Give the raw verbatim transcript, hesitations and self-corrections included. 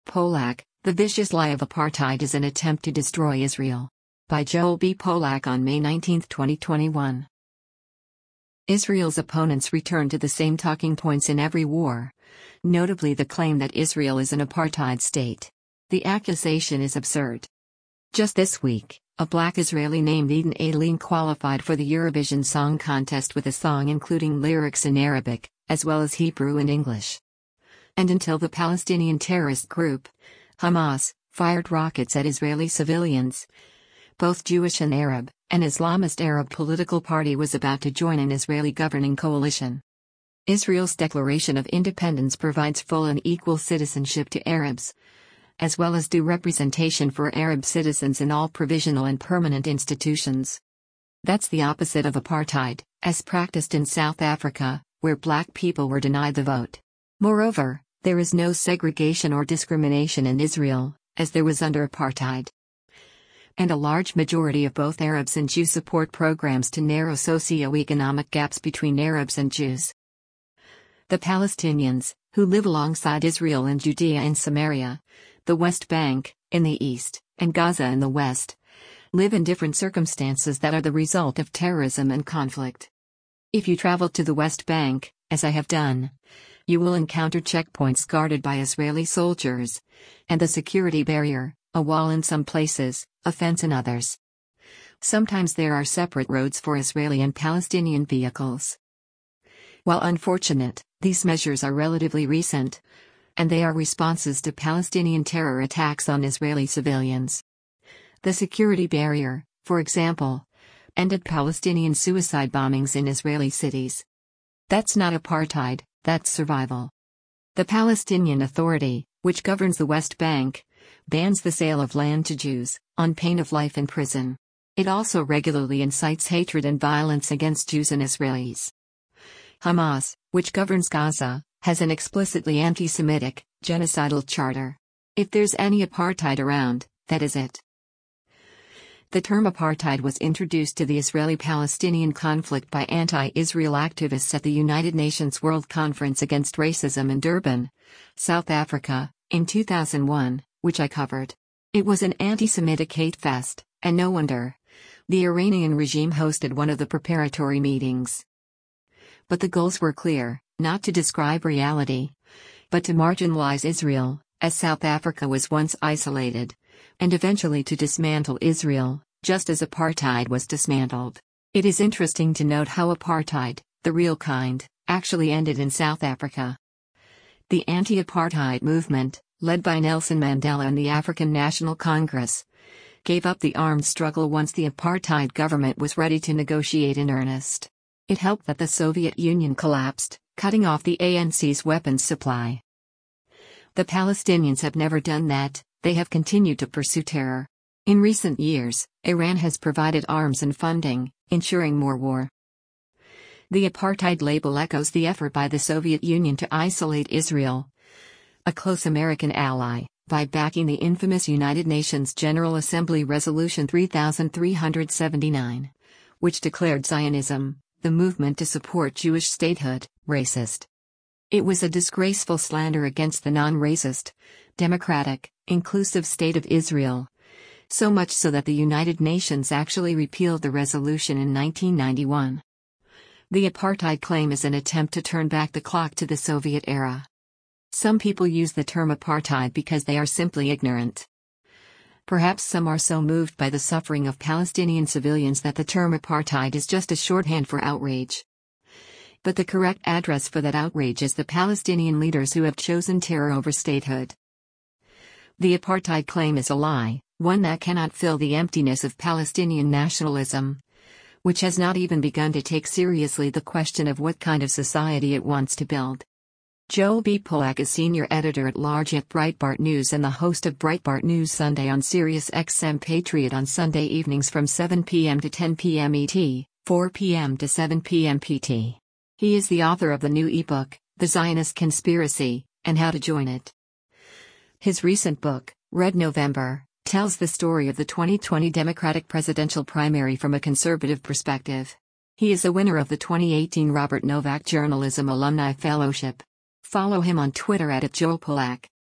Polak, The Vicious Lie of Apartheid is an Attempt to Destroy Israel. By Joel B. Polak on May nineteenth, twenty twenty-one. Israel's opponents return to the same talking points in every war, notably the claim that Israel is an apartheid state. The accusation is absurd. Just this week, a black Israeli named Eden Aileen qualified for the Eurovision Song Contest with a song including lyrics in Arabic, as well as Hebrew and English. And until the Palestinian terrorist group, Hamas, fired rockets at Israeli civilians, both Jewish and Arab, an Islamist Arab political party was about to join an Israeli governing coalition. Israel's declaration of independence provides full and equal citizenship to Arabs, as well as due representation for Arab citizens in all provisional and permanent institutions. That's the opposite of apartheid, as practiced in South Africa, where black people were denied the vote. Moreover, there is no segregation or discrimination in Israel, as there was under apartheid. And a large majority of both Arabs and Jews support programs to narrow socio-economic gaps between Arabs and Jews. The Palestinians, who live alongside Israel in Judea and Samaria, the West Bank, in the east, and Gaza in the west, live in different circumstances that are the result of terrorism and conflict. If you travel to the West Bank, as I have done, you will encounter checkpoints guarded by Israeli soldiers, and a security barrier, a wall in some places, a fence in others. Sometimes there are separate roads for Israeli and Palestinian vehicles. While unfortunate, these measures are relatively recent, and they are responses to Palestinian terror attacks on Israeli civilians. The security barrier, for example, ended Palestinian suicide bombings in Israeli cities. That's not apartheid, that's survival. The Palestinian Authority, which governs the West Bank, bans the sale of land to Jews, on pain of life in prison. It also regularly incites hatred and violence against Jews and Israelis. Hamas, which governs Gaza, has an explicitly anti-Semitic, genocidal charter. If there's any apartheid around, that is it. The term apartheid was introduced to the Israeli-Palestinian conflict by anti-Israel activists at the United Nations World Conference Against Racism in Durban, South Africa, in two thousand one, which I covered. It was an anti-Semitic hate fest, and no wonder. The Iranian regime hosted one of the preparatory meetings. But the goals were clear, not to describe reality, but to marginalize Israel, as South Africa was once isolated, and eventually to dismantle Israel, just as apartheid was dismantled. It is interesting to note how apartheid, the real kind, actually ended in South Africa. The anti-apartheid movement, led by Nelson Mandela and the African National Congress, gave up the armed struggle once the apartheid government was ready to negotiate in earnest. It helped that the Soviet Union collapsed, cutting off the A N C's weapons supply. The Palestinians have never done that, they have continued to pursue terror. In recent years, Iran has provided arms and funding, ensuring more war. The apartheid label echoes the effort by the Soviet Union to isolate Israel, a close American ally, by backing the infamous United Nations General Assembly Resolution three thousand three hundred seventy-nine, which declared Zionism, the movement to support Jewish statehood, racist. It was a disgraceful slander against the non-racist, democratic, inclusive state of Israel, so much so that the United Nations actually repealed the resolution in nineteen ninety-one. The apartheid claim is an attempt to turn back the clock to the Soviet era. Some people use the term apartheid because they are simply ignorant. Perhaps some are so moved by the suffering of Palestinian civilians that the term apartheid is just a shorthand for outrage. But the correct address for that outrage is the Palestinian leaders who have chosen terror over statehood. The apartheid claim is a lie, one that cannot fill the emptiness of Palestinian nationalism, which has not even begun to take seriously the question of what kind of society it wants to build. Joel B. Polak is senior editor-at-large at Breitbart News and the host of Breitbart News Sunday on Sirius X M Patriot on Sunday evenings from seven p m to ten p m E T, four p m to seven p m P T. He is the author of the new ebook, The Zionist Conspiracy, and How to Join It. His recent book, Red November, tells the story of the twenty twenty Democratic presidential primary from a conservative perspective. He is a winner of the twenty eighteen Robert Novak Journalism Alumni Fellowship. Follow him on Twitter at Joel Polak.